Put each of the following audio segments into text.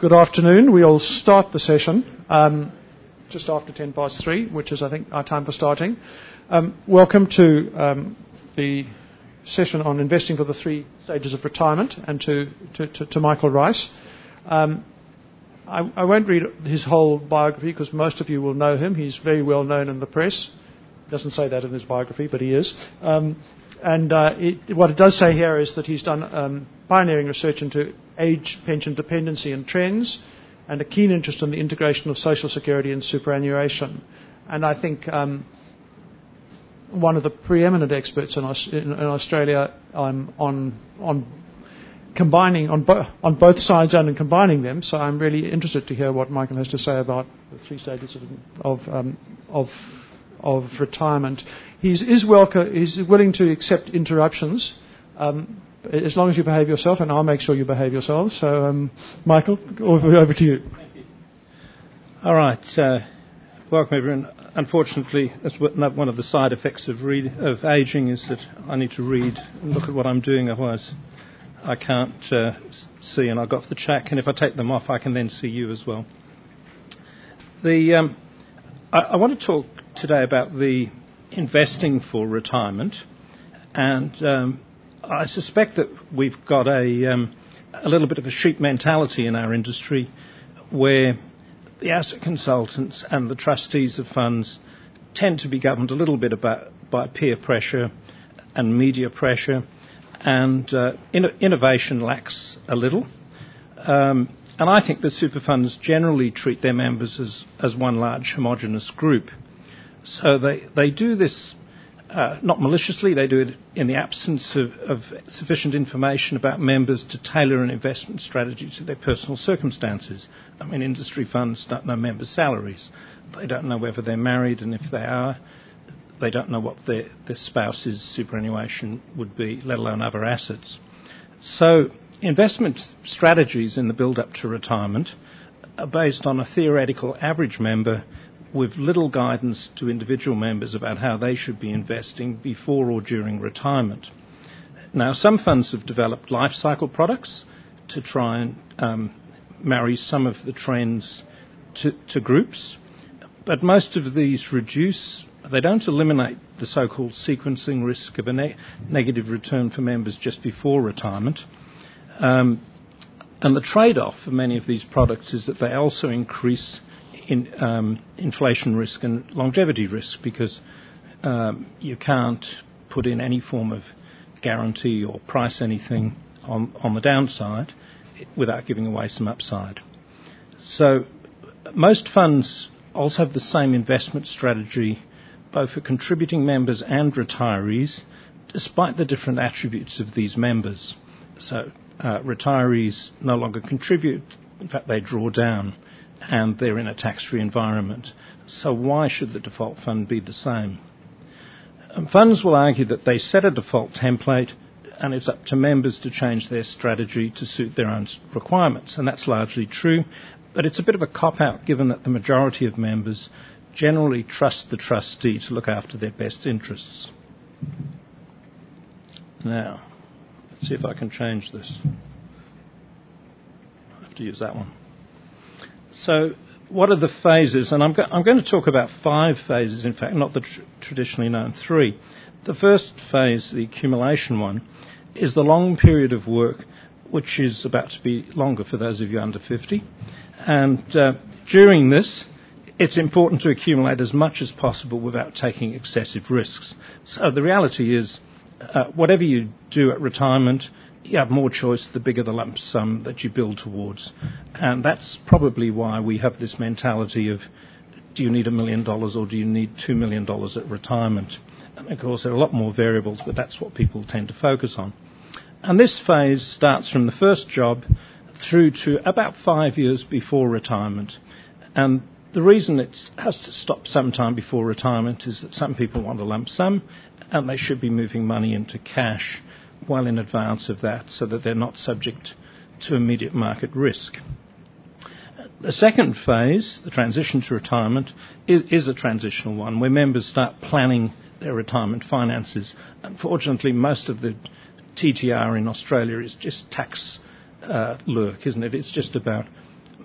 Good afternoon. We'll start the session just after 3:10, which is, I think, our time for starting. Welcome to the session on investing for the 3 stages of retirement, and to Michael Rice. I won't read his whole biography because most of you will know him. He's very well known in the press. He doesn't say that in his biography, but he is. What it does say here is that he's done pioneering research into age pension dependency and trends, and a keen interest in the integration of social security and superannuation. And I think one of the preeminent experts in Australia on combining on both sides and in combining them. So I'm really interested to hear what Michael has to say about the 3 stages of retirement. He's willing to accept interruptions as long as you behave yourself, and I'll make sure you behave yourselves. So, Michael, over to you. Thank you. All right. Welcome, everyone. Unfortunately, that's one of the side effects of ageing is that I need to read and look at what I'm doing, otherwise I can't see, and I'll go off the track, and if I take them off, I can then see you as well. I want to talk today about the investing for retirement, and I suspect that we've got a little bit of a sheep mentality in our industry, where the asset consultants and the trustees of funds tend to be governed a little bit by peer pressure and media pressure, and innovation lacks a little. And I think that super funds generally treat their members as one large homogenous group. So they do this not maliciously, they do it in the absence of sufficient information about members to tailor an investment strategy to their personal circumstances. I mean, industry funds don't know members' salaries. They don't know whether they're married, and if they are, they don't know what their spouse's superannuation would be, let alone other assets. So investment strategies in the build-up to retirement are based on a theoretical average member with little guidance to individual members about how they should be investing before or during retirement. Now, some funds have developed life cycle products to try and marry some of the trends to groups, but most of these they don't eliminate the so-called sequencing risk of a negative return for members just before retirement. And the trade-off for many of these products is that they also increase inflation risk and longevity risk, because you can't put in any form of guarantee or price anything on the downside without giving away some upside. So most funds also have the same investment strategy both for contributing members and retirees, despite the different attributes of these members. So retirees no longer contribute, in fact they draw down, and they're in a tax-free environment. So why should the default fund be the same? Funds will argue that they set a default template, and it's up to members to change their strategy to suit their own requirements, and that's largely true, but it's a bit of a cop-out given that the majority of members generally trust the trustee to look after their best interests. Now, let's see if I can change this. I have to use that one. So what are the phases? And I'm going to talk about 5 phases, in fact, not the traditionally known 3. The first phase, the accumulation one, is the long period of work, which is about to be longer for those of you under 50. And during this, it's important to accumulate as much as possible without taking excessive risks. So the reality is, whatever you do at retirement, you have more choice the bigger the lump sum that you build towards. And that's probably why we have this mentality of, do you need $1 million or do you need $2 million at retirement? And of course, there are a lot more variables, but that's what people tend to focus on. And this phase starts from the first job through to about 5 years before retirement. And the reason it has to stop sometime before retirement is that some people want a lump sum, and they should be moving money into cash well in advance of that, so that they're not subject to immediate market risk. The second phase, the transition to retirement, is a transitional one where members start planning their retirement finances. Unfortunately, most of the TTR in Australia is just tax lurk, isn't it? It's just about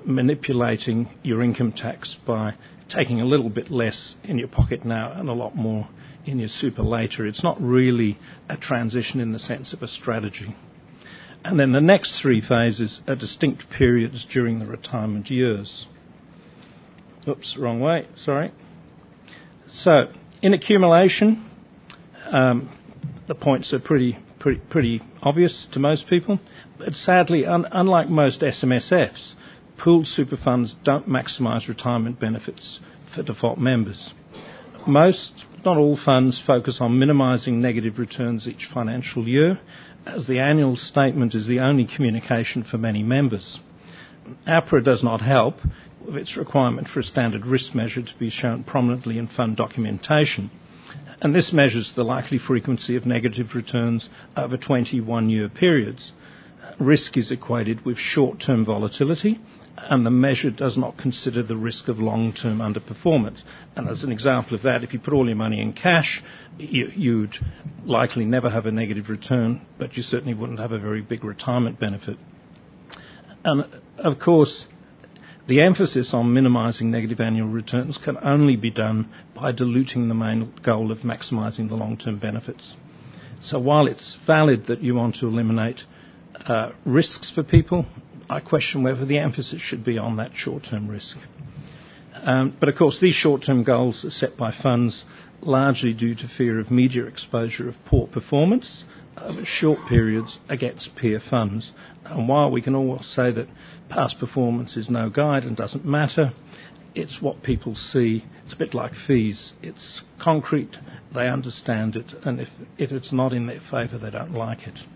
manipulating your income tax by taking a little bit less in your pocket now and a lot more in your super later. It's not really a transition in the sense of a strategy. And then the next three phases are distinct periods during the retirement years. Oops, wrong way, sorry. So, in accumulation, the points are pretty obvious to most people, but sadly, unlike most SMSFs, pooled super funds don't maximise retirement benefits for default members. Most, not all funds, focus on minimising negative returns each financial year, as the annual statement is the only communication for many members. APRA does not help with its requirement for a standard risk measure to be shown prominently in fund documentation, and this measures the likely frequency of negative returns over 21-year periods. Risk is equated with short-term volatility, and the measure does not consider the risk of long-term underperformance. And as an example of that, if you put all your money in cash, you'd likely never have a negative return, but you certainly wouldn't have a very big retirement benefit. And of course, the emphasis on minimising negative annual returns can only be done by diluting the main goal of maximising the long-term benefits. So while it's valid that you want to eliminate risks for people, I question whether the emphasis should be on that short-term risk. But of course, these short-term goals are set by funds largely due to fear of media exposure of poor performance over short periods against peer funds. And while we can all say that past performance is no guide and doesn't matter, it's what people see. It's a bit like fees. It's concrete, they understand it, and if it's not in their favour, they don't like it.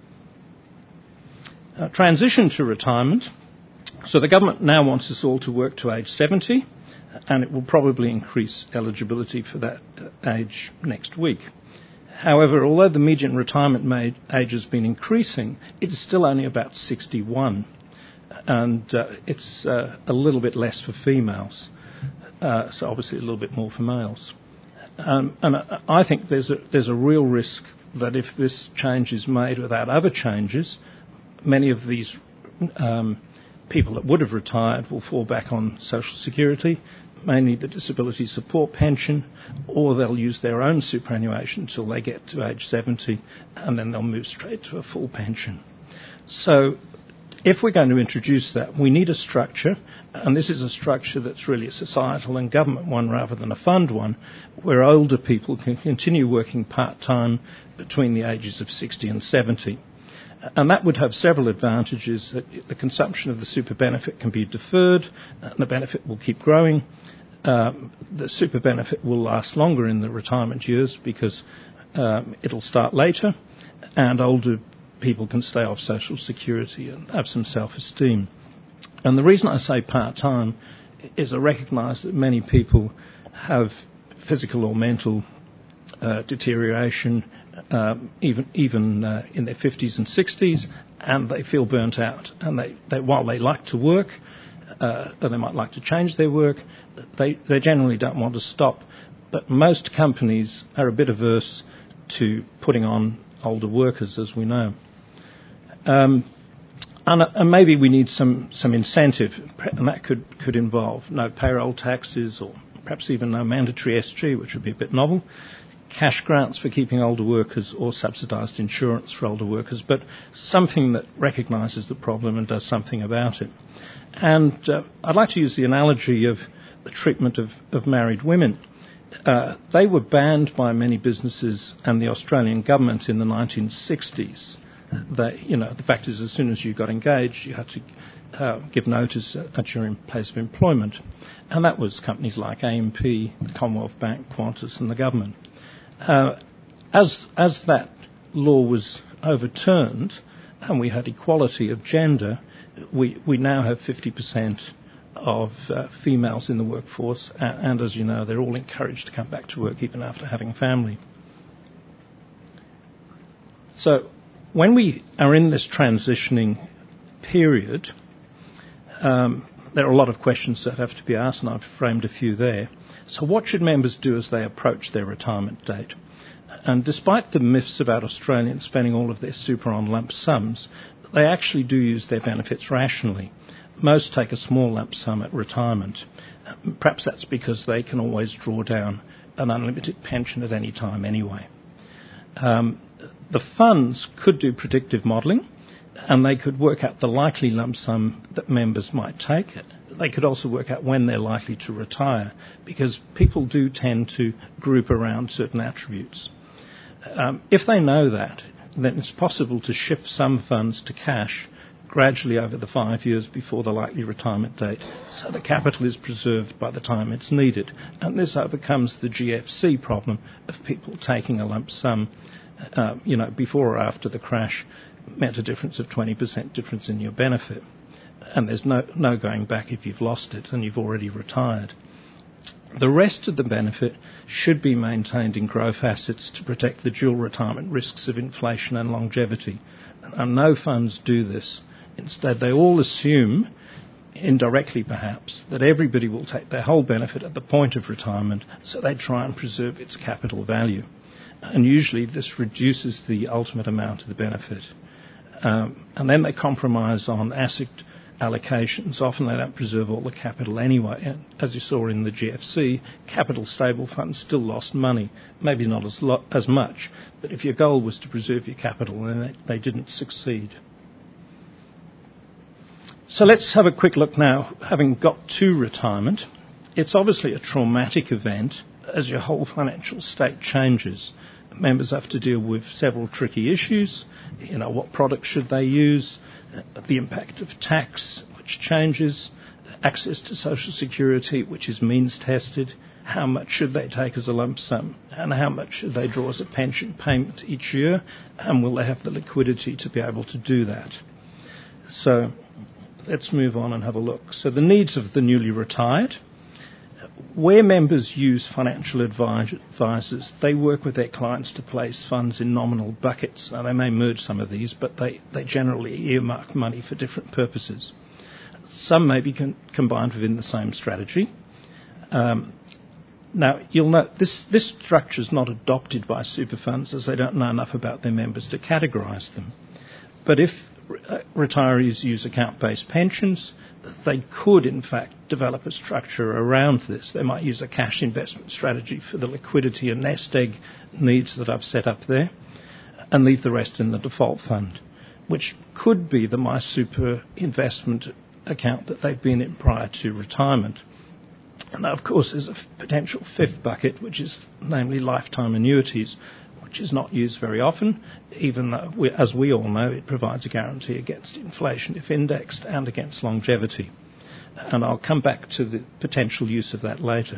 Transition to retirement. So the government now wants us all to work to age 70, and it will probably increase eligibility for that age next week. However, although the median retirement age has been increasing, it is still only about 61, and it's a little bit less for females, so obviously a little bit more for males. And I think there's a real risk that if this change is made without other changes, many of these people that would have retired will fall back on Social Security, mainly the disability support pension, or they'll use their own superannuation until they get to age 70, and then they'll move straight to a full pension. So if we're going to introduce that, we need a structure, and this is a structure that's really a societal and government one rather than a fund one, where older people can continue working part-time between the ages of 60 and 70. And that would have several advantages. That the consumption of the super benefit can be deferred, and the benefit will keep growing. The super benefit will last longer in the retirement years because it'll start later, and older people can stay off Social Security and have some self-esteem. And the reason I say part-time is I recognise that many people have physical or mental deterioration, even in their 50s and 60s, and they feel burnt out. And they while they like to work, or they might like to change their work, they generally don't want to stop. But most companies are a bit averse to putting on older workers, as we know. And maybe we need some incentive, and that could involve no payroll taxes, or perhaps even no mandatory SG, which would be a bit novel, cash grants for keeping older workers, or subsidised insurance for older workers, but something that recognises the problem and does something about it. And I'd like to use the analogy of the treatment of married women. They were banned by many businesses and the Australian government in the 1960s. The fact is, as soon as you got engaged, you had to give notice at your place of employment. And that was companies like AMP, the Commonwealth Bank, Qantas and the government. As that law was overturned and we had equality of gender, we now have 50% of females in the workforce, and as you know, they're all encouraged to come back to work even after having a family. So when we are in this transitioning period, there are a lot of questions that have to be asked, and I've framed a few there. So what should members do as they approach their retirement date? And despite the myths about Australians spending all of their super on lump sums, they actually do use their benefits rationally. Most take a small lump sum at retirement. Perhaps that's because they can always draw down an unlimited pension at any time anyway. The funds could do predictive modelling, and they could work out the likely lump sum that members might take. They could also work out when they're likely to retire, because people do tend to group around certain attributes. If they know that, then it's possible to shift some funds to cash gradually over the 5 years before the likely retirement date, so the capital is preserved by the time it's needed. And this overcomes the GFC problem of people taking a lump sum, before or after the crash meant a difference of 20% difference in your benefit. And there's no going back if you've lost it and you've already retired. The rest of the benefit should be maintained in growth assets to protect the dual retirement risks of inflation and longevity. And no funds do this. Instead, they all assume, indirectly perhaps, that everybody will take their whole benefit at the point of retirement, so they try and preserve its capital value. And usually this reduces the ultimate amount of the benefit. And then they compromise on asset allocations. Often they don't preserve all the capital anyway. And as you saw in the GFC, capital stable funds still lost money. Maybe not as much, but if your goal was to preserve your capital, then they didn't succeed. So let's have a quick look now, having got to retirement. It's obviously a traumatic event as your whole financial state changes. Members have to deal with several tricky issues. What products should they use? The impact of tax, which changes. Access to social security, which is means tested. How much should they take as a lump sum? And how much should they draw as a pension payment each year? And will they have the liquidity to be able to do that? So let's move on and have a look. So the needs of the newly retired. Where members use financial advisors, they work with their clients to place funds in nominal buckets. Now, they may merge some of these, but they generally earmark money for different purposes. Some may be combined within the same strategy. Now, you'll note this structure is not adopted by super funds, as they don't know enough about their members to categorise them. But if retirees use account-based pensions, they could, in fact, develop a structure around this. They might use a cash investment strategy for the liquidity and nest egg needs that I've set up there, and leave the rest in the default fund, which could be the MySuper investment account that they've been in prior to retirement. And now, of course, there's a potential fifth bucket, which is namely lifetime annuities, which is not used very often, even though, as we all know, it provides a guarantee against inflation if indexed and against longevity. And I'll come back to the potential use of that later.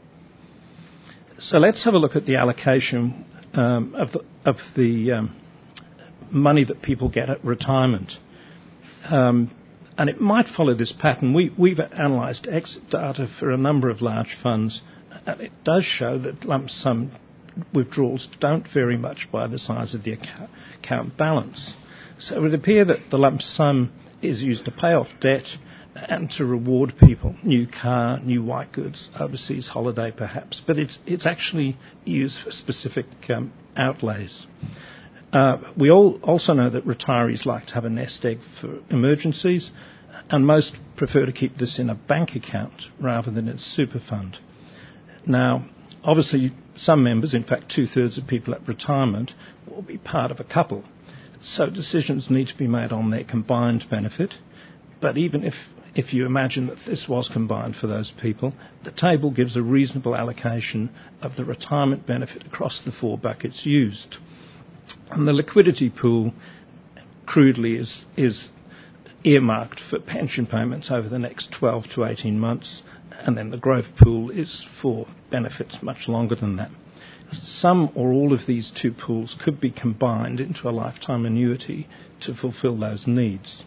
So let's have a look at the allocation of the money that people get at retirement. And it might follow this pattern. We've analysed exit data for a number of large funds, and it does show that lump sum withdrawals don't vary much by the size of the account balance. So it would appear that the lump sum is used to pay off debt and to reward people, new car, new white goods, overseas holiday perhaps, but it's actually used for specific outlays. We all also know that retirees like to have a nest egg for emergencies, and most prefer to keep this in a bank account rather than in a super fund. Now, obviously, some members, in fact 2/3 of people at retirement, will be part of a couple. So decisions need to be made on their combined benefit. But even if you imagine that this was combined for those people, the table gives a reasonable allocation of the retirement benefit across the four buckets used. And the liquidity pool, crudely, is earmarked for pension payments over the next 12 to 18 months, and then the growth pool is for benefits much longer than that. Some or all of these two pools could be combined into a lifetime annuity to fulfil those needs.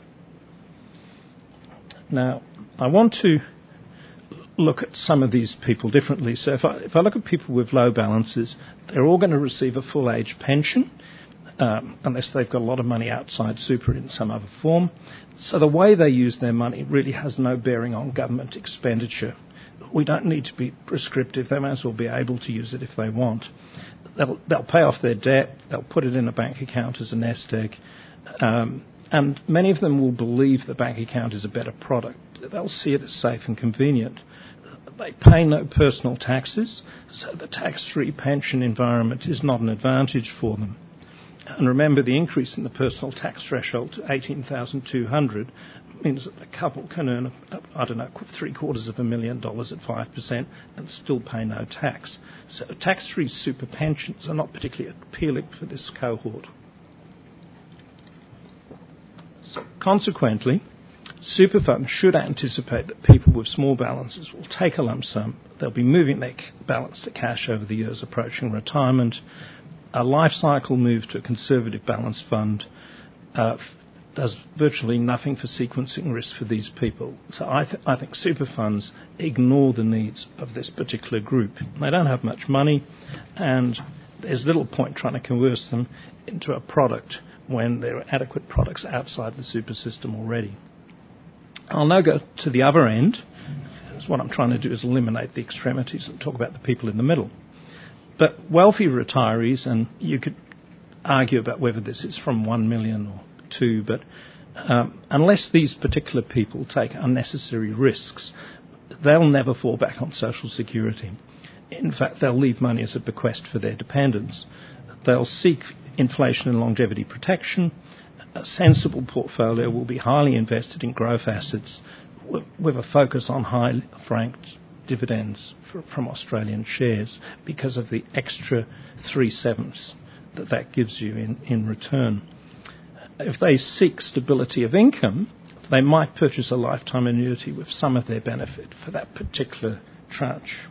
Now, I want to look at some of these people differently. So if I look at people with low balances, they're all going to receive a full age pension, unless they've got a lot of money outside super in some other form. So the way they use their money really has no bearing on government expenditure. We don't need to be prescriptive. They may as well be able to use it if they want. They'll pay off their debt. They'll put it in a bank account as a nest egg. And many of them will believe the bank account is a better product. They'll see it as safe and convenient. They pay no personal taxes, so the tax-free pension environment is not an advantage for them. And remember, the increase in the personal tax threshold to $18,200 means that a couple can earn, $750,000 at 5% and still pay no tax. So tax-free super pensions are not particularly appealing for this cohort. So consequently, super funds should anticipate that people with small balances will take a lump sum. They'll be moving their balance to cash over the years approaching retirement. A life cycle move to a conservative balanced fund does virtually nothing for sequencing risk for these people. So I think super funds ignore the needs of this particular group. They don't have much money, and there's little point trying to coerce them into a product when there are adequate products outside the super system already. I'll now go to the other end. What I'm trying to do is eliminate the extremities and talk about the people in the middle. But wealthy retirees, and you could argue about whether this is from 1 million or 2, but unless these particular people take unnecessary risks, they'll never fall back on Social Security. In fact, they'll leave money as a bequest for their dependents. They'll seek inflation and longevity protection. A sensible portfolio will be highly invested in growth assets with a focus on high franked dividends from Australian shares because of the extra 3/7 that gives you in return. If they seek stability of income, they might purchase a lifetime annuity with some of their benefit for that particular tranche.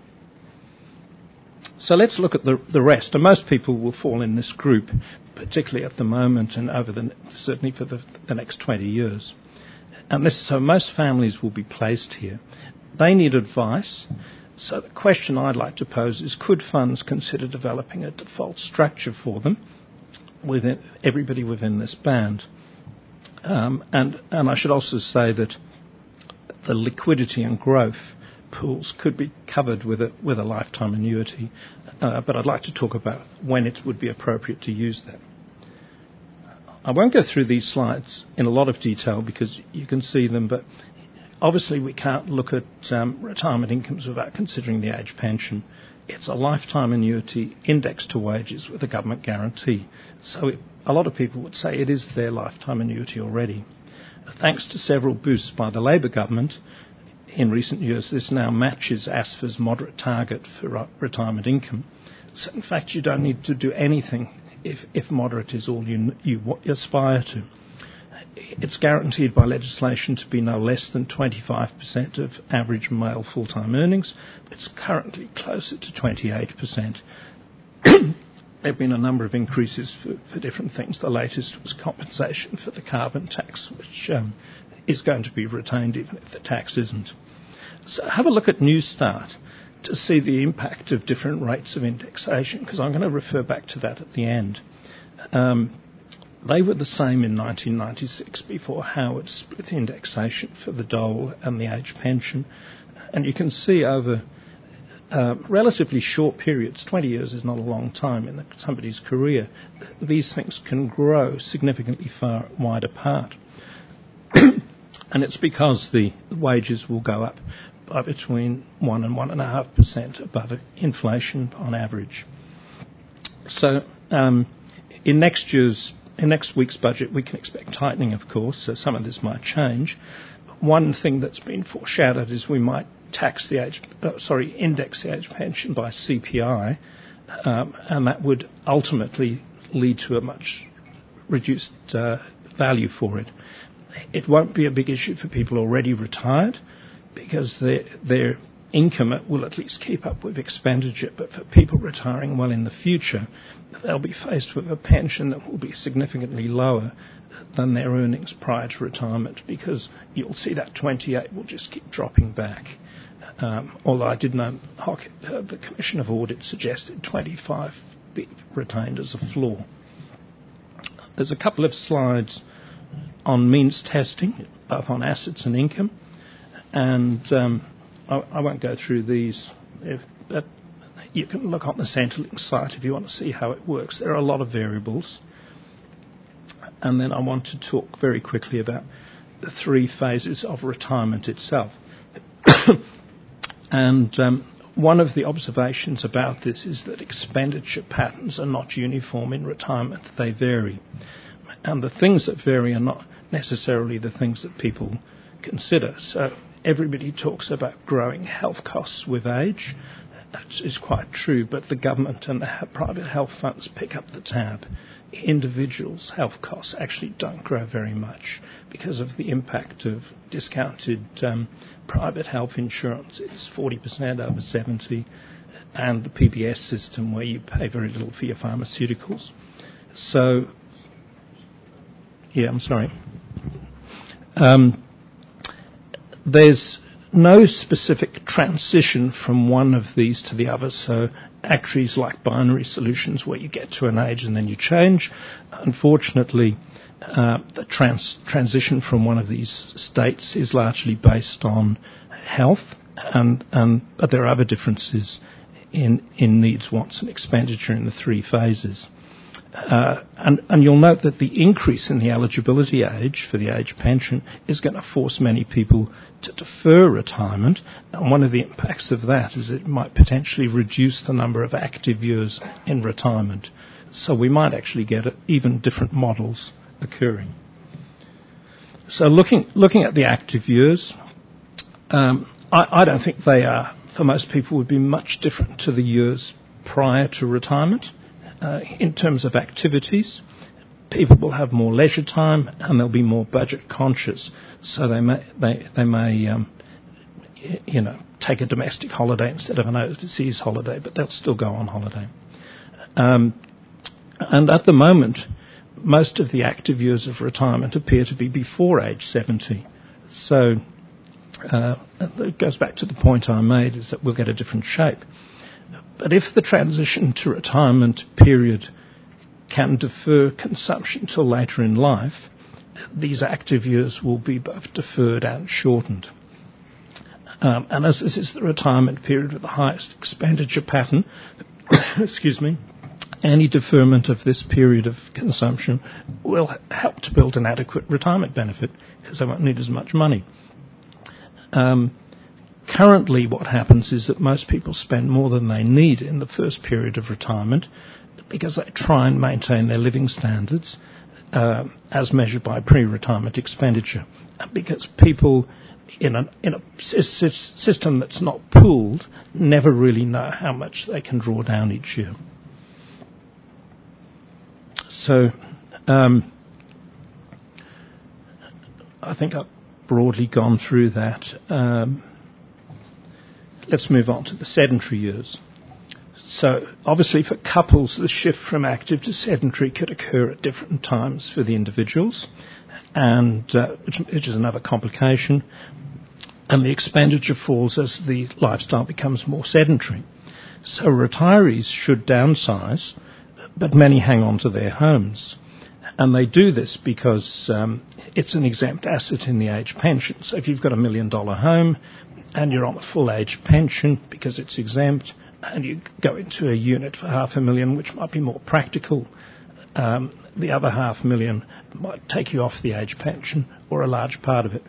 So let's look at the rest. And most people will fall in this group, particularly at the moment and certainly for the next 20 years. And so most families will be placed here. They need advice. So the question I'd like to pose is, could funds consider developing a default structure for them, within everybody within this band? And I should also say that the liquidity and growth pools could be covered with a lifetime annuity, but I'd like to talk about when it would be appropriate to use that. I won't go through these slides in a lot of detail because you can see them, but obviously we can't look at retirement incomes without considering the age pension. It's a lifetime annuity indexed to wages with a government guarantee. So a lot of people would say it is their lifetime annuity already. Thanks to several boosts by the Labor government in recent years, this now matches ASFA's moderate target for retirement income. So in fact, you don't need to do anything if moderate is all you aspire to. It's guaranteed by legislation to be no less than 25% of average male full-time earnings. It's currently closer to 28%. There have been a number of increases for different things. The latest was compensation for the carbon tax, which is going to be retained even if the tax isn't. So have a look at New Start to see the impact of different rates of indexation, because I'm going to refer back to that at the end. They were the same in 1996 before Howard split indexation for the dole and the age pension. And you can see over relatively short periods, 20 years is not a long time in somebody's career, these things can grow significantly far wide apart. And it's because the wages will go up by between 1 and 1.5% above inflation on average. So in next week's budget, we can expect tightening, of course, so some of this might change. One thing that's been foreshadowed is we might index the age pension by CPI, and that would ultimately lead to a much reduced value for it. It won't be a big issue for people already retired because their income will at least keep up with expenditure, but for people retiring well in the future, they'll be faced with a pension that will be significantly lower than their earnings prior to retirement, because you'll see that 28 will just keep dropping back. Although I did know the Commission of Audit suggested 25 be retained as a floor. There's a couple of slides on means testing, both on assets and income, and I won't go through these, but you can look on the Centrelink site if you want to see how it works. There are a lot of variables. and then I want to talk very quickly about the 3 phases of retirement itself. And one of the observations about this is that expenditure patterns are not uniform in retirement. They vary. And the things that vary are not necessarily the things that people consider. So everybody talks about growing health costs with age. That is quite true, but the government and the private health funds pick up the tab. Individuals' health costs actually don't grow very much because of the impact of discounted private health insurance. It's 40% over 70, and the PBS system where you pay very little for your pharmaceuticals. So, I'm sorry. There's no specific transition from one of these to the other, so actuaries like binary solutions where you get to an age and then you change. Unfortunately, the transition from one of these states is largely based on health, but there are other differences in needs, wants and expenditure in the 3 phases. And you'll note that the increase in the eligibility age for the age pension is going to force many people to defer retirement. And one of the impacts of that is it might potentially reduce the number of active years in retirement. So we might actually get even different models occurring. So looking at the active years, I don't think they are, for most people, would be much different to the years prior to retirement. In terms of activities, people will have more leisure time and they'll be more budget conscious. So they may take a domestic holiday instead of an overseas holiday, but they'll still go on holiday. And at the moment, most of the active years of retirement appear to be before age 70. So it goes back to the point I made, is that we'll get a different shape. But if the transition to retirement period can defer consumption till later in life, these active years will be both deferred and shortened. And as this is the retirement period with the highest expenditure pattern, excuse me, any deferment of this period of consumption will help to build an adequate retirement benefit because they won't need as much money. Currently, what happens is that most people spend more than they need in the first period of retirement because they try and maintain their living standards as measured by pre-retirement expenditure. Because people in a system that's not pooled never really know how much they can draw down each year. So I think I've broadly gone through that. Let's move on to the sedentary years. So obviously for couples, the shift from active to sedentary could occur at different times for the individuals, and which is another complication. And the expenditure falls as the lifestyle becomes more sedentary. So retirees should downsize, but many hang on to their homes. And they do this because it's an exempt asset in the age pension. So if you've got $1 million home and you're on a full age pension because it's exempt, and you go into a unit for $500,000, which might be more practical, the other $500,000 might take you off the age pension or a large part of it.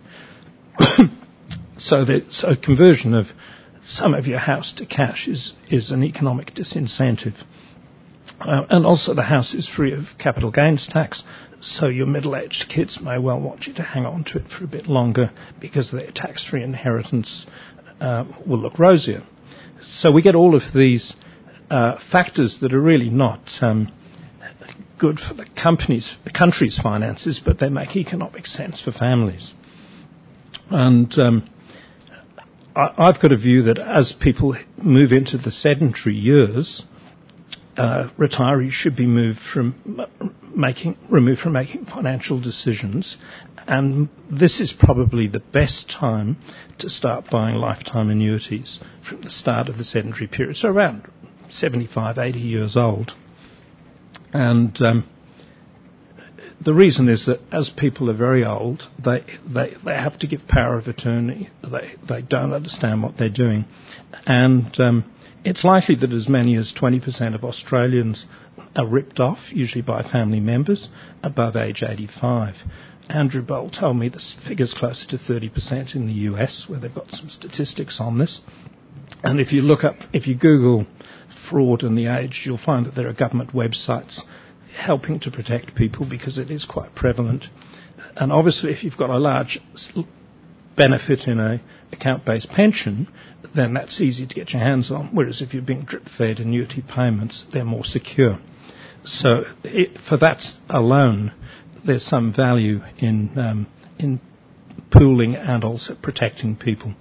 So conversion of some of your house to cash is an economic disincentive. And also the house is free of capital gains tax, so your middle-aged kids may well want you to hang on to it for a bit longer because their tax-free inheritance will look rosier. So we get all of these factors that are really not good for the country's finances, but they make economic sense for families. And I've got a view that as people move into the sedentary years, retirees should be removed from making financial decisions, and this is probably the best time to start buying lifetime annuities from the start of the sedentary period, so around 75, 80 years old. And the reason is that as people are very old, they have to give power of attorney. They don't understand what they're doing, and it's likely that as many as 20% of Australians are ripped off, usually by family members, above age 85. Andrew Bolt told me this figure's closer to 30% in the US, where they've got some statistics on this. And if you Google fraud and the age, you'll find that there are government websites helping to protect people because it is quite prevalent. And obviously, if you've got a large benefit in a account-based pension, then that's easy to get your hands on, whereas if you're being drip-fed annuity payments, they're more secure. So for that alone, there's some value in pooling and also protecting people.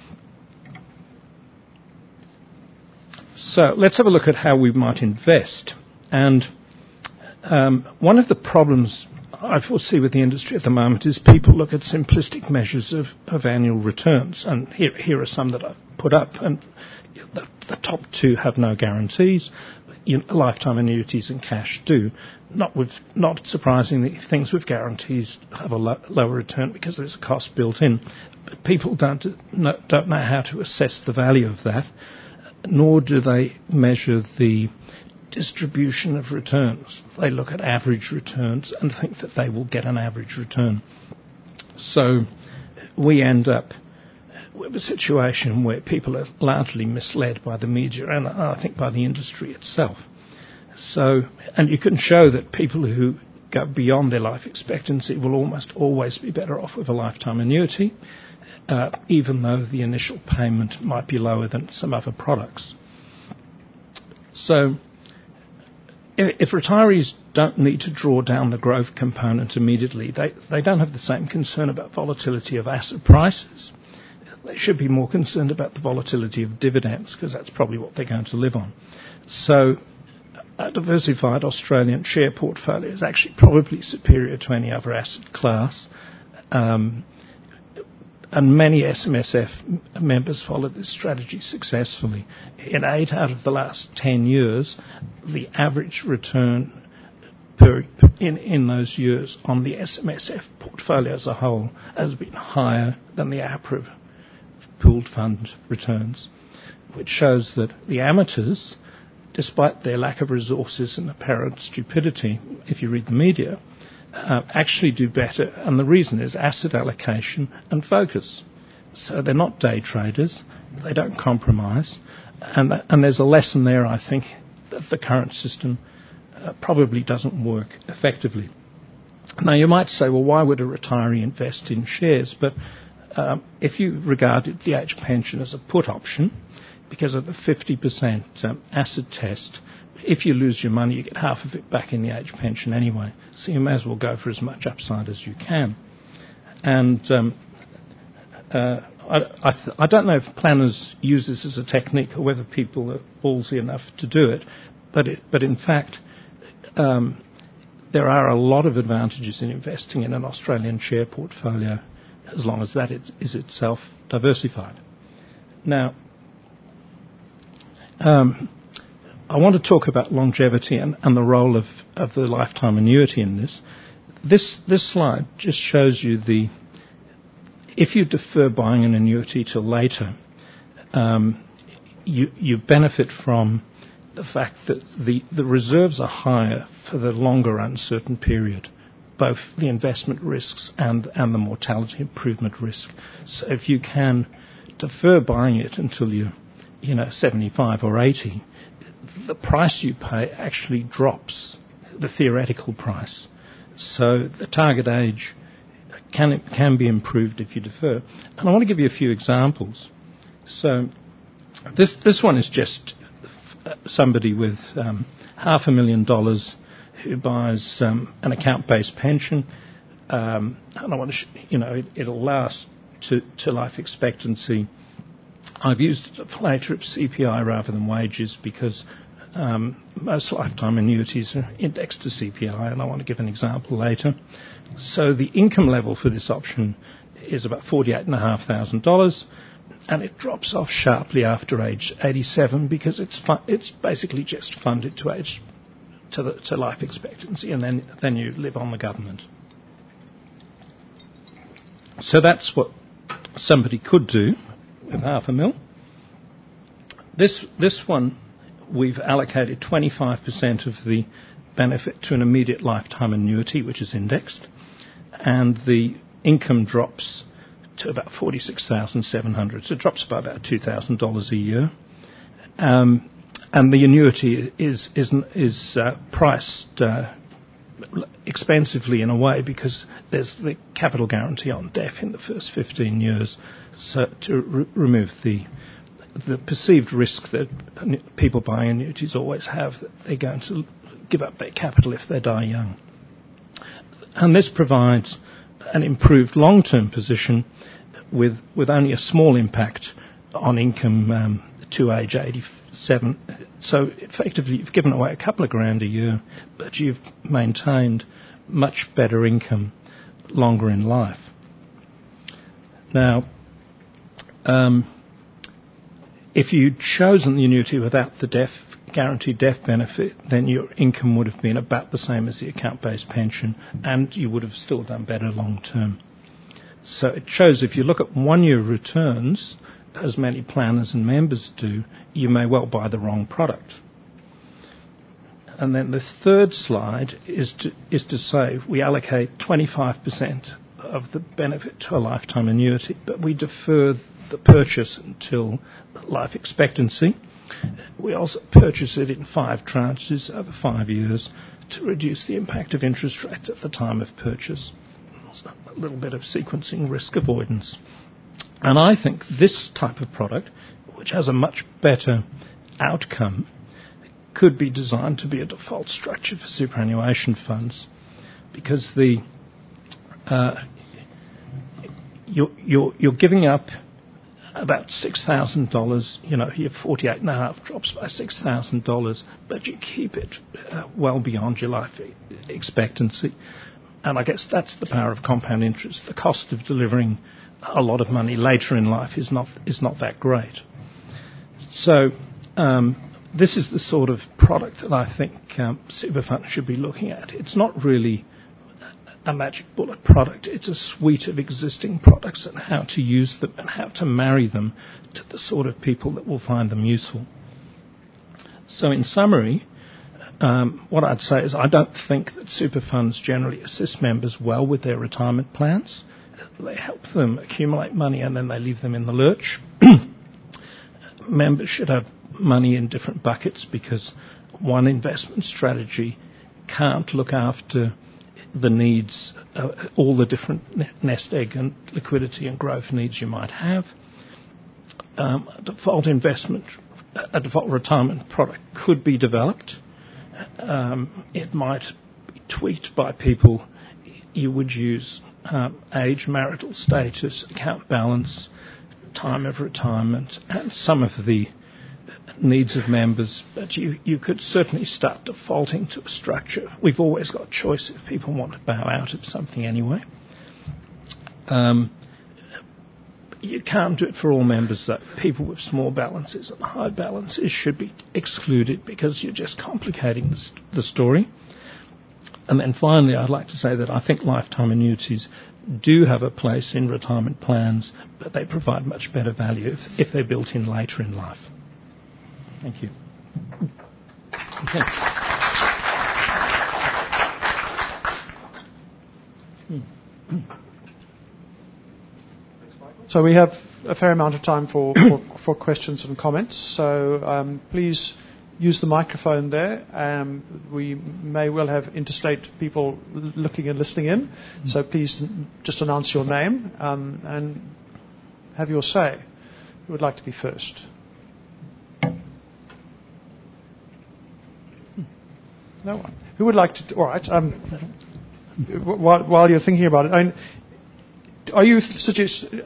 So let's have a look at how we might invest. And one of the problems I foresee with the industry at the moment is people look at simplistic measures of annual returns. And here are some that I've put up. And the top two have no guarantees. Lifetime annuities and cash do. Not surprisingly, things with guarantees have a lower return because there's a cost built in. But people don't know how to assess the value of that, nor do they measure the distribution of returns. They look at average returns and think that they will get an average return. So we end up with a situation where people are largely misled by the media and I think by the industry itself. So, and you can show that people who go beyond their life expectancy will almost always be better off with a lifetime annuity, even though the initial payment might be lower than some other products. So, if retirees don't need to draw down the growth component immediately, they don't have the same concern about volatility of asset prices. They should be more concerned about the volatility of dividends, because that's probably what they're going to live on. So a diversified Australian share portfolio is actually probably superior to any other asset class. And many SMSF members followed this strategy successfully. In 8 out of the last 10 years, the average return in those years on the SMSF portfolio as a whole has been higher than the APRA pooled fund returns, which shows that the amateurs, despite their lack of resources and apparent stupidity, if you read the media, actually do better, and the reason is asset allocation and focus. So they're not day traders, they don't compromise, and there's a lesson there, I think, that the current system probably doesn't work effectively. Now you might say, well, why would a retiree invest in shares? But if you regarded the age pension as a put option, because of the 50% asset test, if you lose your money, you get half of it back in the age pension anyway. So you may as well go for as much upside as you can. And I don't know if planners use this as a technique or whether people are ballsy enough to do it, but in fact, there are a lot of advantages in investing in an Australian share portfolio as long as that is itself diversified. Now, I want to talk about longevity and the role of the lifetime annuity in this. This slide just shows you if you defer buying an annuity till later, you benefit from the fact that the reserves are higher for the longer uncertain period, both the investment risks and the mortality improvement risk. So if you can defer buying it until you're 75 or 80, the price you pay actually drops, the theoretical price. So the target age can be improved if you defer. And I want to give you a few examples. So this one is just somebody with $500,000 who buys an account-based pension, and I want to, it'll last to life expectancy. I've used a deflator of CPI rather than wages because most lifetime annuities are indexed to CPI, and I want to give an example later. So the income level for this option is about $48,500, and it drops off sharply after age 87 because it's basically just funded to life expectancy, and then you live on the government. So that's what somebody could do with $500,000. This one, we've allocated 25% of the benefit to an immediate lifetime annuity, which is indexed, and the income drops to about $46,700. So it drops by about $2,000 a year. And the annuity is priced expensively in a way because there's the capital guarantee on death in the first 15 years, so to remove the perceived risk that people buying annuities always have, that they're going to give up their capital if they die young. And this provides an improved long-term position with only a small impact on income to age 87. So effectively you've given away a couple of grand a year, but you've maintained much better income longer in life. Now, if you'd chosen the annuity without the guaranteed death benefit, then your income would have been about the same as the account-based pension, and you would have still done better long term. So it shows if you look at 1 year returns, as many planners and members do, you may well buy the wrong product. And then the third slide is to say we allocate 25% of the benefit to a lifetime annuity, but we defer the purchase until life expectancy. We also purchase it in 5 tranches over 5 years to reduce the impact of interest rates at the time of purchase. So a little bit of sequencing risk avoidance. And I think this type of product, which has a much better outcome, could be designed to be a default structure for superannuation funds, because you're giving up about $6,000. Your 48.5 drops by $6,000, but you keep it well beyond your life expectancy. And I guess that's the power of compound interest. The cost of delivering a lot of money later in life is not that great. So this is the sort of product that I think super funds should be looking at. It's not really a magic bullet product. It's a suite of existing products and how to use them and how to marry them to the sort of people that will find them useful. So in summary, what I'd say is I don't think that super funds generally assist members well with their retirement plans. They help them accumulate money and then they leave them in the lurch. Members should have money in different buckets because one investment strategy can't look after the needs, all the different nest egg and liquidity and growth needs you might have. A default retirement product could be developed. It might be tweaked by people. You would use age, marital status, account balance, time of retirement, and some of the needs of members, but you could certainly start defaulting to a structure. We've always got choice if people want to bow out of something anyway. You can't do it for all members, though. People with small balances and high balances should be excluded because you're just complicating the story. And then finally, I'd like to say that I think lifetime annuities do have a place in retirement plans, but they provide much better value if they're built in later in life. Thank you. Okay. So we have a fair amount of time for questions and comments. So please use the microphone there. We may well have interstate people looking and listening in. So please just announce your name and have your say. Who would like to be first? No one. Who would like to? All right. While you're thinking about it, are you suggesting?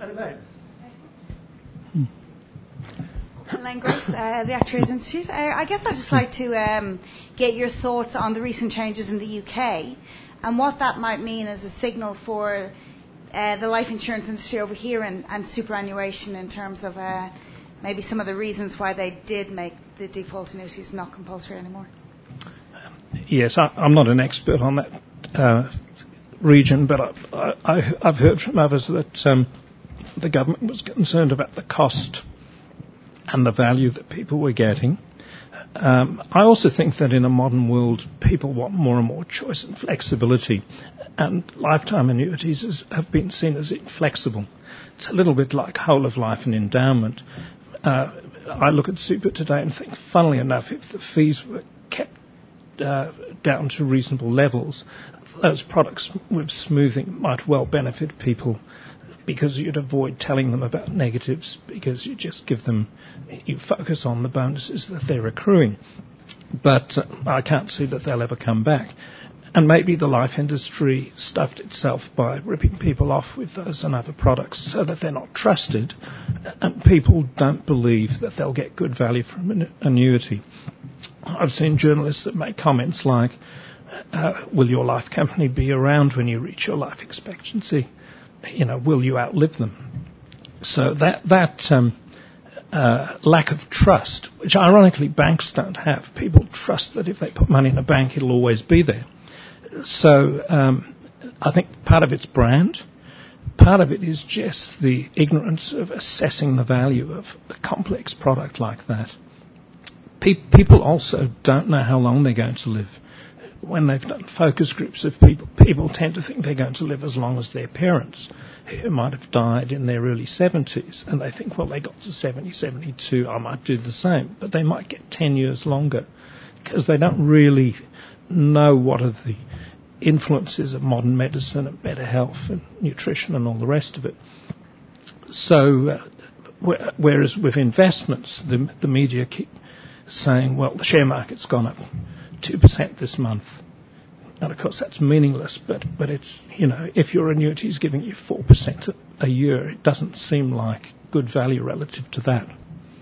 Elaine Grace, the Actuaries Institute. I guess I'd just like to get your thoughts on the recent changes in the UK and what that might mean as a signal for the life insurance industry over here and superannuation in terms of maybe some of the reasons why they did make the default annuities not compulsory anymore. Yes, I'm not an expert on that region, but I've heard from others that the government was concerned about the cost and the value that people were getting. I also think that in a modern world, people want more and more choice and flexibility, and lifetime annuities have been seen as inflexible. It's a little bit like whole of life and endowment. I look at super today and think, funnily enough, if the fees were kept down to reasonable levels, those products with smoothing might well benefit people, because you'd avoid telling them about negatives, because you just you focus on the bonuses that they're accruing. But I can't see that they'll ever come back. And maybe the life industry stuffed itself by ripping people off with those and other products so that they're not trusted, and people don't believe that they'll get good value from an annuity. I've seen journalists that make comments like, will your life company be around when you reach your life expectancy? Will you outlive them? So that lack of trust, which ironically banks don't have. People trust that if they put money in a bank, it'll always be there. So I think part of it's brand. Part of it is just the ignorance of assessing the value of a complex product like that. People also don't know how long they're going to live. When they've done focus groups of people tend to think they're going to live as long as their parents, who might have died in their early 70s, and they think, well, they got to 70, 72, I might do the same. But they might get 10 years longer, because they don't really know what are the influences of modern medicine and better health and nutrition and all the rest of it. So, whereas with investments, the media keep saying, well, the share market's gone up 2% this month. And of course that's meaningless, but it's, if your annuity is giving you 4% a year, it doesn't seem like good value relative to that.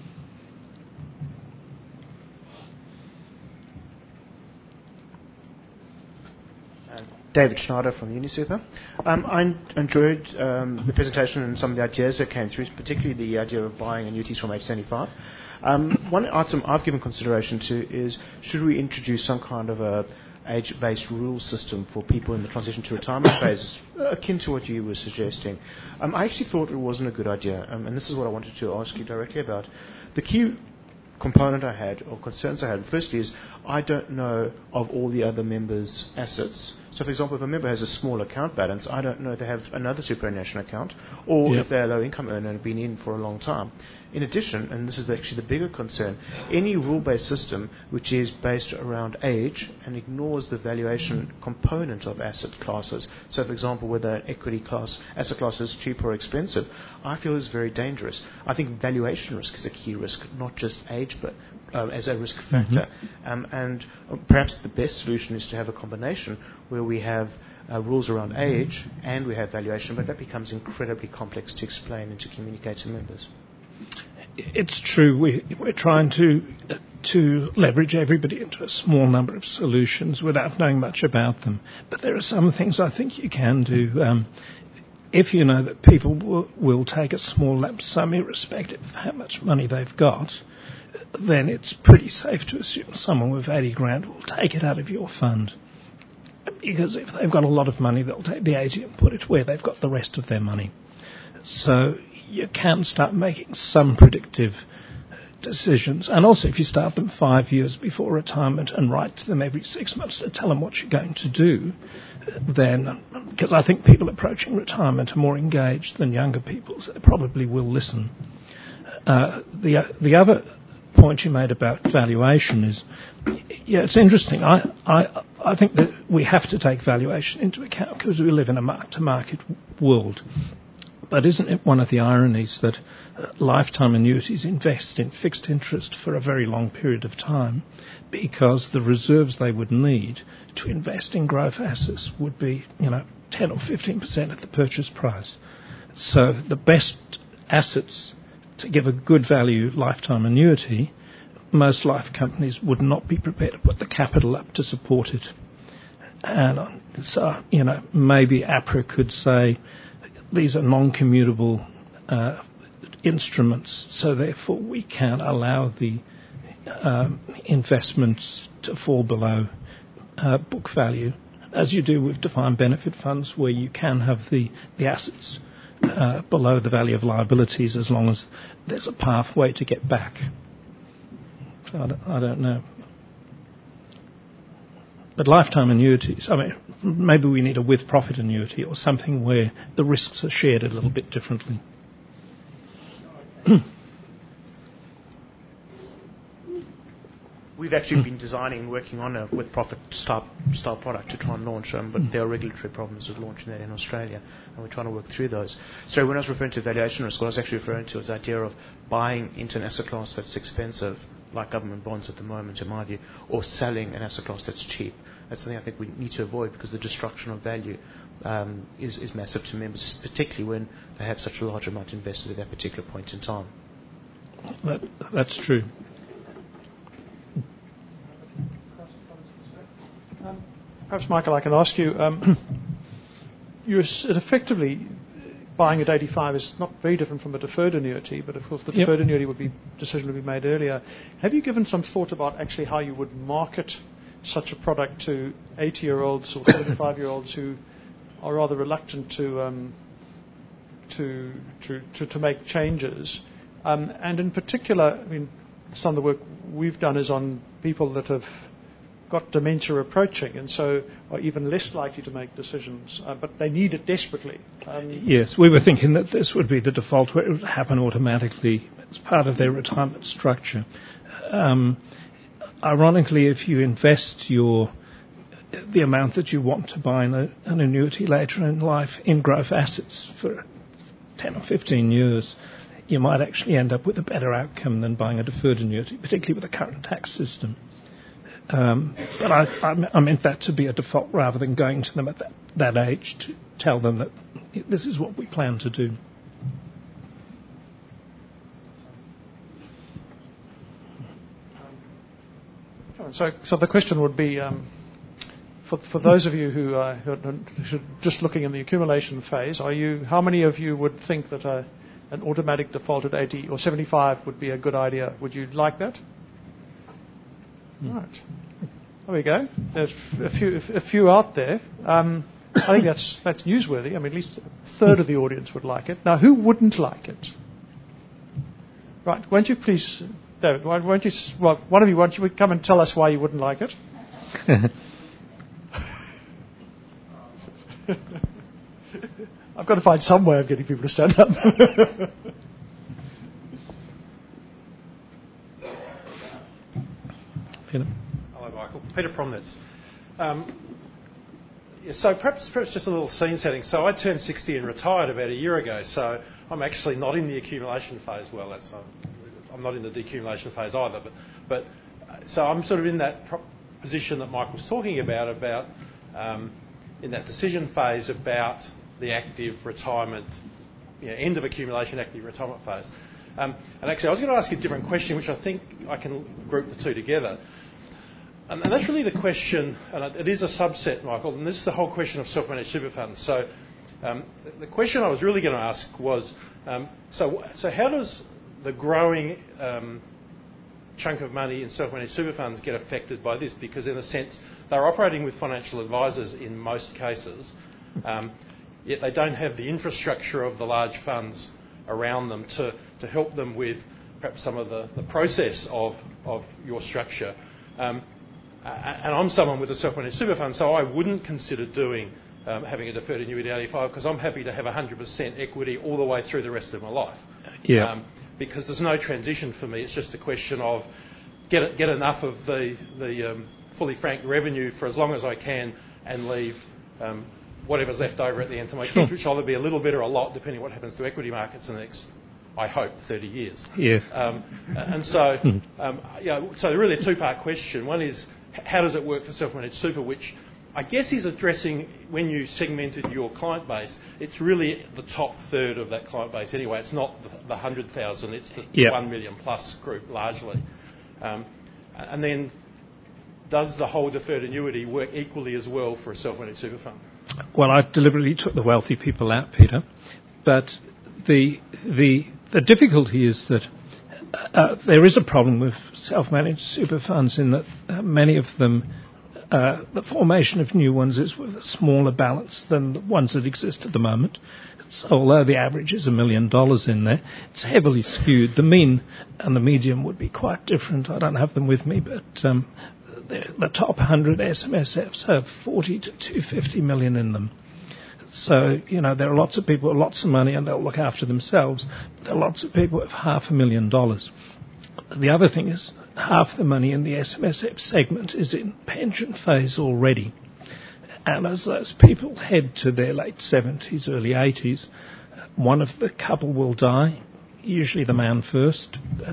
David Schneider from UniSuper. I enjoyed the presentation and some of the ideas that came through, particularly the idea of buying annuities from age 75. One item I've given consideration to is, should we introduce some kind of a age-based rule system for people in the transition to retirement phase, akin to what you were suggesting? I actually thought it wasn't a good idea, and this is what I wanted to ask you directly about. The key component I had, or concerns I had, firstly is I don't know of all the other members' assets. So, for example, if a member has a small account balance, I don't know if they have another superannuation account, or if they're a low-income earner and have been in for a long time. In addition, and this is actually the bigger concern, any rule-based system which is based around age and ignores the valuation component of asset classes, so for example whether an equity class, asset class is cheap or expensive, I feel is very dangerous. I think valuation risk is a key risk, not just age, but as a risk factor. And perhaps the best solution is to have a combination where we have rules around age and we have valuation, but that becomes incredibly complex to explain and to communicate to members. It's true. We're trying to leverage everybody into a small number of solutions without knowing much about them. But there are some things I think you can do. If you know that people will take a small lump sum irrespective of how much money they've got, then it's pretty safe to assume someone with 80 grand will take it out of your fund. Because if they've got a lot of money, they'll take the 80 and put it where they've got the rest of their money. So you can start making some predictive decisions. And also if you start them 5 years before retirement and write to them every 6 months to tell them what you're going to do, then, because I think people approaching retirement are more engaged than younger people, so they probably will listen. The other point you made about valuation is, it's interesting. I think that we have to take valuation into account because we live in a mark-to-market world. But isn't it one of the ironies that lifetime annuities invest in fixed interest for a very long period of time, because the reserves they would need to invest in growth assets would be, 10 or 15% of the purchase price. So the best assets to give a good value lifetime annuity, most life companies would not be prepared to put the capital up to support it. And so, maybe APRA could say, these are non-commutable instruments, so therefore we can allow the investments to fall below book value, as you do with defined benefit funds, where you can have the assets below the value of liabilities as long as there's a pathway to get back. So I don't know. But lifetime annuities, I mean, maybe we need a with-profit annuity or something where the risks are shared a little bit differently. We've actually been designing and working on a with-profit style product to try and launch, but there are regulatory problems with launching that in Australia, and we're trying to work through those. So when I was referring to valuation risk, what I was actually referring to was the idea of buying into an asset class that's expensive, like government bonds at the moment, in my view, or selling an asset class that's cheap. That's something I think we need to avoid because the destruction of value is massive to members, particularly when they have such a large amount invested at that particular point in time. That's true. Perhaps, Michael, I can ask you, you're effectively buying at 85 is not very different from a deferred annuity, but of course the deferred annuity decision would be made earlier. Have you given some thought about actually how you would market such a product to 80-year-olds or 75-year-olds who are rather reluctant to make changes? And in particular, I mean, some of the work we've done is on people that have got dementia approaching and so are even less likely to make decisions, but they need it desperately. Yes, we were thinking that this would be the default where it would happen automatically as part of their retirement structure. Ironically, if you invest the amount that you want to buy in an annuity later in life in growth assets for 10 or 15 years, you might actually end up with a better outcome than buying a deferred annuity, particularly with the current tax system. But I meant that to be a default rather than going to them at that age to tell them that this is what we plan to do. So the question would be, for those of you who are just looking in the accumulation phase, how many of you would think that an automatic default at 80 or 75 would be a good idea? Would you like that? Right. There we go. There's a few out there. I think that's newsworthy. I mean, at least a third of the audience would like it. Now, who wouldn't like it? Right. Won't you please, David? One of you, why don't you come and tell us why you wouldn't like it? I've got to find some way of getting people to stand up. Peter. Hello, Michael. Peter Promnitz. So perhaps just a little scene setting. So I turned 60 and retired about a year ago. So I'm actually not in the accumulation phase. Well, I'm not in the decumulation phase either. But so I'm sort of in that position that Mike was talking about in that decision phase about the active retirement, end of accumulation, active retirement phase. And actually, I was going to ask you a different question, which I think I can group the two together. And that's really the question, and it is a subset, Michael, and this is the whole question of self-managed super funds. So the question I was really going to ask was, so how does the growing chunk of money in self-managed super funds get affected by this? Because in a sense, they're operating with financial advisors in most cases, yet they don't have the infrastructure of the large funds around them to help them with perhaps some of the process of your structure. And I'm someone with a self-managed super fund, so I wouldn't consider having a deferred annuity at 85 because I'm happy to have 100% equity all the way through the rest of my life. Yeah. Because there's no transition for me. It's just a question of get enough of the fully franked revenue for as long as I can and leave whatever's left over at the end to my kids, which will either be a little bit or a lot, depending on what happens to equity markets in the next, I hope, 30 years. Yes. And so, so really a two-part question. One is, how does it work for self-managed super, which I guess is addressing, when you segmented your client base, it's really the top third of that client base anyway. It's not the 100,000, it's the 1 million plus group largely. And then, does the whole deferred annuity work equally as well for a self-managed super fund? Well, I deliberately took the wealthy people out, Peter, but the difficulty is that there is a problem with self-managed super funds in that many of them The formation of new ones is with a smaller balance than the ones that exist at the moment. So although the average is $1 million in there, it's heavily skewed. The mean and the median would be quite different. I don't have them with me, but the top 100 SMSFs have 40 to 250 million in them. So, there are lots of people with lots of money and they'll look after themselves. But there are lots of people with $500,000. The other thing is half the money in the SMSF segment is in pension phase already. And as those people head to their late 70s, early 80s, one of the couple will die, usually the man first. But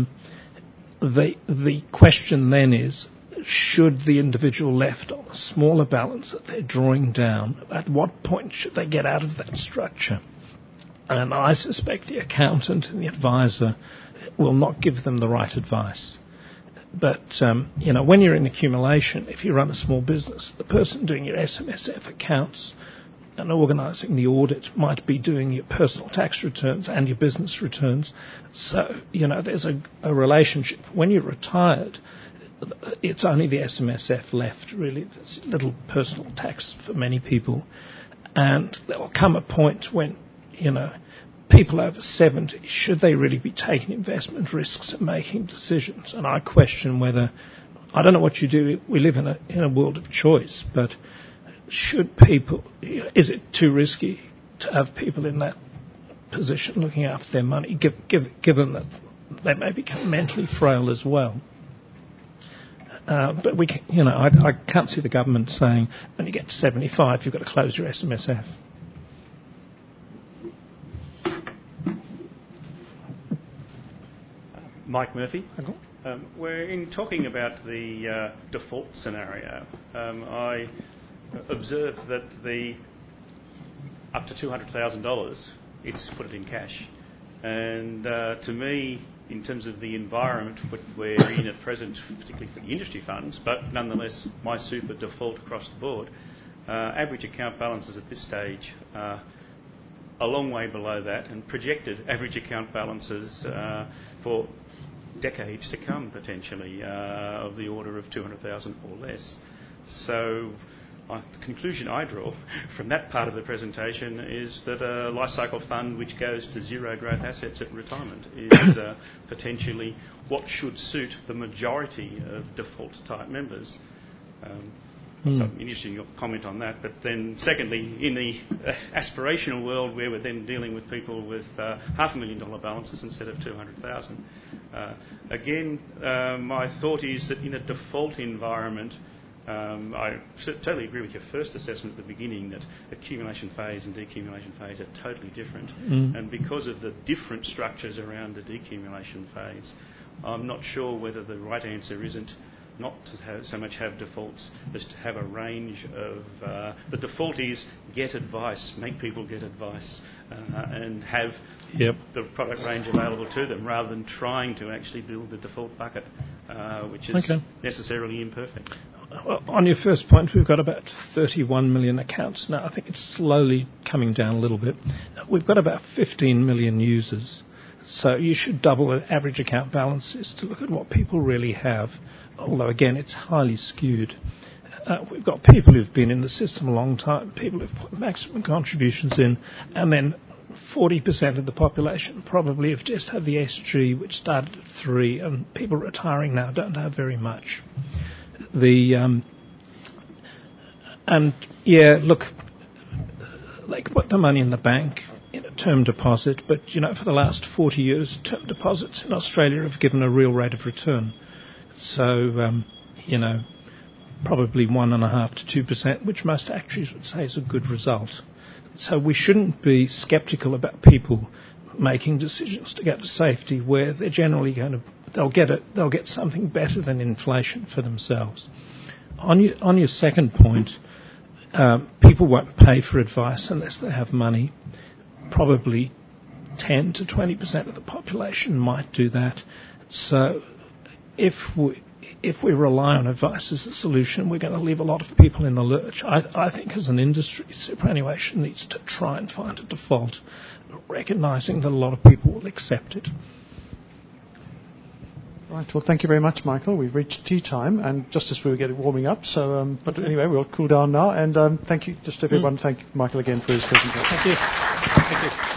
the question then is, should the individual left on a smaller balance that they're drawing down, at what point should they get out of that structure? And I suspect the accountant and the advisor will not give them the right advice. But, when you're in accumulation, if you run a small business, the person doing your SMSF accounts and organising the audit might be doing your personal tax returns and your business returns. So, there's a relationship. When you're retired, it's only the SMSF left, really. There's little personal tax for many people. And there will come a point when, people over 70, should they really be taking investment risks and making decisions? And I question whether, I don't know what you do, we live in a world of choice, but should people, is it too risky to have people in that position looking after their money, given that they may become mentally frail as well? But I can't see the government saying, when you get to 75, you've got to close your SMSF. Mike Murphy. We're in talking about the default scenario. I observed that up to $200,000, it's put it in cash. And to me, in terms of the environment we're in at present, particularly for the industry funds, but nonetheless, my super default across the board, average account balances at this stage are a long way below that, and projected average account balances for decades to come, potentially, of the order of 200,000 or less. So the conclusion I draw from that part of the presentation is that a life cycle fund which goes to zero growth assets at retirement is potentially what should suit the majority of default type members. So I'm interested in your comment on that. But then secondly, in the aspirational world where we're then dealing with people with $500,000 balances instead of 200,000, again, my thought is that in a default environment, I totally agree with your first assessment at the beginning that accumulation phase and decumulation phase are totally different. And because of the different structures around the decumulation phase, I'm not sure whether the right answer isn't not to so much have defaults as to have a range of... the default is get advice, make people get advice, and have the product range available to them rather than trying to actually build the default bucket, which is necessarily imperfect. On your first point, we've got about 31 million accounts now. I think it's slowly coming down a little bit. We've got about 15 million users. So you should double the average account balances to look at what people really have, although, again, it's highly skewed. We've got people who've been in the system a long time, people who've put maximum contributions in, and then 40% of the population probably have just had the SG, which started at 3, and people retiring now don't have very much. Look, they can put the money in the bank in a term deposit, but, for the last 40 years, term deposits in Australia have given a real rate of return. So, probably 1.5% to 2%, which most actuaries would say is a good result. So we shouldn't be sceptical about people making decisions to go to safety where they're generally they'll get something better than inflation for themselves. On your second point, people won't pay for advice unless they have money. Probably 10 to 20% of the population might do that. So if we rely on advice as a solution, we're going to leave a lot of people in the lurch. I think as an industry, superannuation needs to try and find a default, recognising that a lot of people will accept it. Right. Well, thank you very much, Michael. We've reached tea time, and just as we were getting warming up. So, but anyway, we'll cool down now. And thank you, just everyone. Thank Michael again for his presentation. Thank you. Thank you.